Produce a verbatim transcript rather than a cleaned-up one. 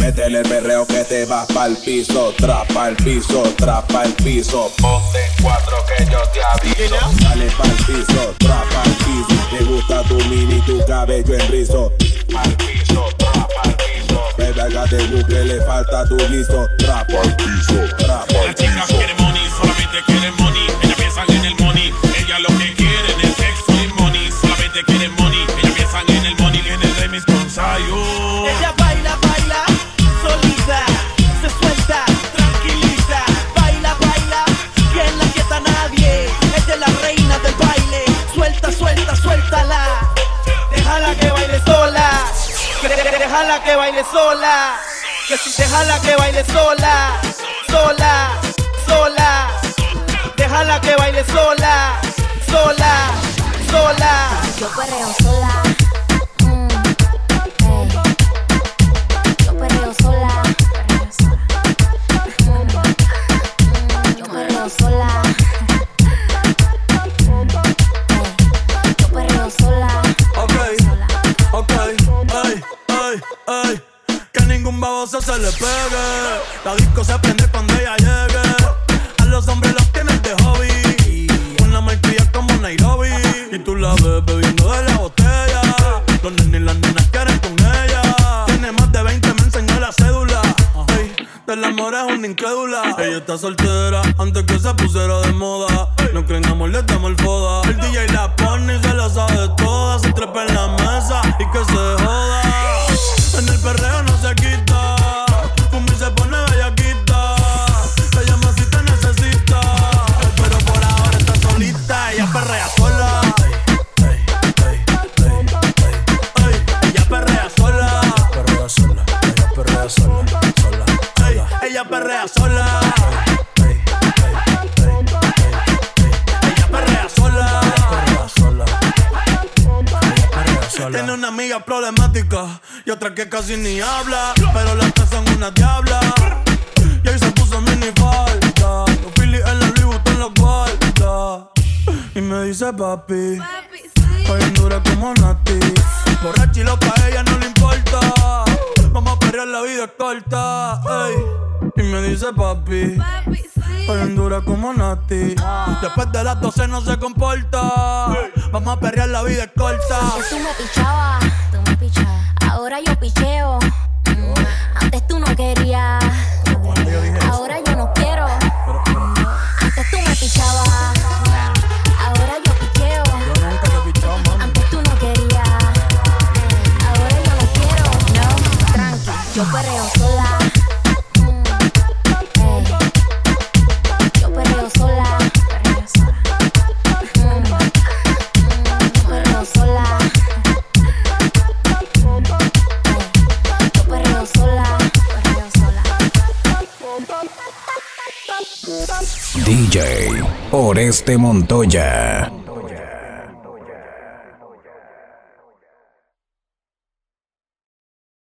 Métele el perreo que te vas pa'l piso. Trapa el piso, trapa el piso. Ponte en cuatro que yo te aviso. Dale pa'l piso, trapa el piso. Te gusta tu mini, tu cabello en rizo. Pa'l piso, trapa el piso. Baby, hágate look que le falta tu guiso. Trapa el piso, trapa el Las chicas piso. quieren money, solamente quieren money. Ellas piensan en el money. Ellas lo que quieren es sexo y money. Solamente quieren money. Ellas piensan en el money. En el remix con Sayo. Ella baila, baila, solita, se suelta, tranquilita. Baila, baila, quien la quieta a nadie. Ella es la reina del baile. Suelta, suelta, suéltala. Déjala que baile sola. Déjala que baile sola. Que si déjala que baile sola. Sola, sola. Déjala que baile sola. Sola, sola. Yo perreo sola. Mm, ey. Yo perreo sola. Perreo sola. Mm, mm, yo perreo sola. Ey. Yo perreo sola. Ok, Sola. ok, ay, ay, ay. Que ningún baboso se le pegue. La disco se prende cuando ella llegue. A los hombres los tienes de hobby. Una malcria como Nairobi. Y tú la ves bebiendo de la botella. Los nenes y las nenas quieren con ella. Tiene más de veinte, me enseñó la cédula. Ey, del amor es una incrédula. Ella está soltera antes que se pusiera de moda. No creen amor, le damos el foda. El D J la pone y se la sabe toda. Se trepa en la mesa y que se joda. En el perreo no se quita. Fumi se pone bellaquita. Te llama si te necesita. Pero por ahora está solita. Ella perrea sola. Ey, ey, ey, ey, ey. Ella perrea sola. Perrea sola. Ella perrea sola. Sola. Ey, ella perrea sola. Ey, ey, ey, ey, ey. Ella perrea sola. Perrea sola. Tiene una amiga problemática y otra que casi ni habla, pero las tres son una diabla. Y ahí se puso mini falta. Los Phillies en la Louis Vuitton los guarda. Y me dice papi, Papi, sí. hoy en dura como Nati. Borracha y loca, a ella no le importa. Vamos a perrear, la vida es corta. Ey. Y me dice papi, Papi, sí. hoy en dura como Nati. Después de las doce no se comporta. Vamos a perrear, la vida es corta. Antes tú me pichabas, tú me pichabas. Ahora yo picheo. Mm, Antes tú no querías. Ahora yo no quiero. Antes tú me pichabas. Ahora yo picheo. Antes tú no querías. Ahora yo no quiero. No, tranqui, yo perreo sola. Mm, ey. Yo perreo sola. Perreo sola. Mm, mm, yo perreo sola. Ey. Yo perreo sola. Perreo sola. D J Oreste Montoya.